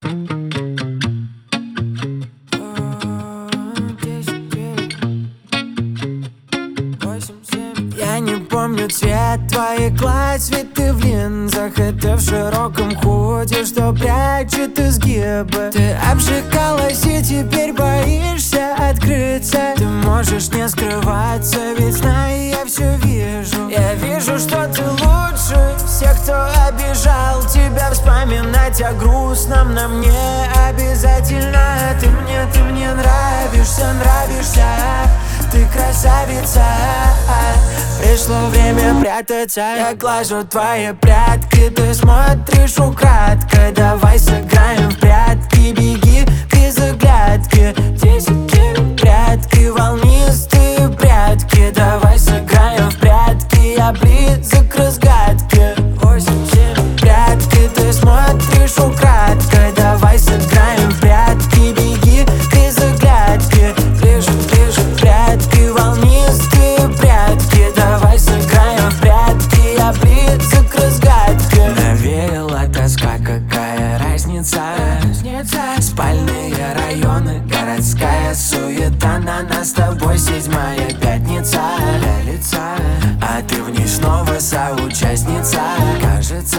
Я не помню цвет твоих глаз, ведь ты в линзах, и ты в широком худи, что прячет изгибы. Ты обжигалась и теперь боишься открыться. Ты можешь не скрываться, ведь знай, я все вижу. Я вижу, что ты лучше всех, кто обижал тебя. Вспоминать о грустном нам не обязательно. Ты мне нравишься, нравишься. Ты красавица. Пришло время прятаться. Я глажу твои прядки, ты смотришь украдкой. Давай сыграем в прятки, беги к изыгрядке. 10 прятки, волнистые прятки. Давай сыграем в прятки, я близок к разгадке. 8-7 прятки, ты смотришь украдкой. Давай сыграем в прятки, беги к изыгрядке. Ближе, ближе прятки, волнистые прятки. Давай сыграем в прятки, я близок к разгадке. Навеяла тоска, какая разница? Спальные районы, городская суета. На нас с тобой 7-я пятница. А ты в ней снова соучастница. Кажется,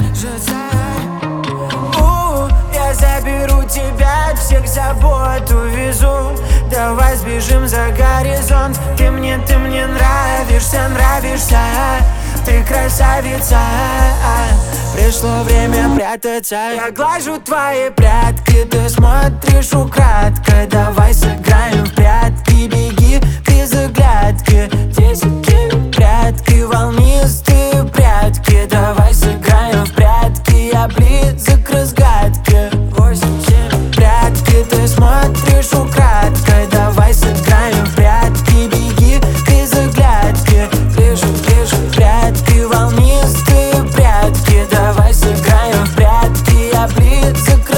я заберу тебя, от всех забот увезу. Давай сбежим за горизонт. Ты мне нравишься, нравишься. Ты красавица. Пришло время прятаться. Я глажу твои прядки, ты смотришь украдкой. Давай сыграем в прятки, беги к изыгрядке. 10 прятки, волнистые прятки. Давай сыграем в прятки, я близок к разгадке. 8-7 прятки, ты смотришь украдкой. Давай сыграем в прятки, беги к изыгрядке. Ближе, ближе прятки, волнистые прятки. Давай сыграем в прятки, я близок